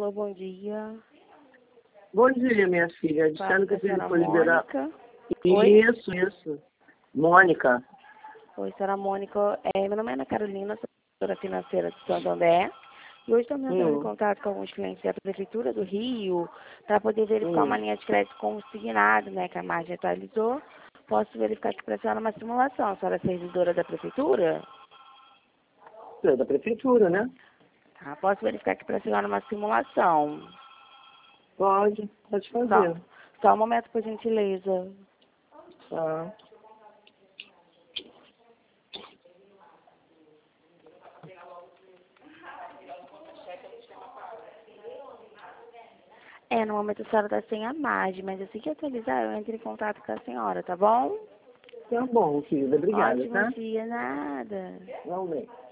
Alô, bom dia. Bom dia, minha filha. Disseram que ele foi liberar. Isso. Mônica. Oi, senhora Mônica. Meu nome é Ana Carolina, sou assessora financeira do Santander. E hoje estamos entrando em contato com alguns clientes da Prefeitura do Rio para poder verificar uma linha de crédito consignado, né, que a margem atualizou. Posso verificar aqui para a senhora uma simulação. A senhora é servidora da Prefeitura? É da Prefeitura, né? Tá, posso verificar aqui para a senhora uma simulação. Pode fazer. Só um momento, por gentileza. Tá. No momento a senhora está sem a margem, mas assim que atualizar, eu entro em contato com a senhora, tá bom? Tá bom, querida. Obrigada, Ótimo tá? dia, nada. Realmente.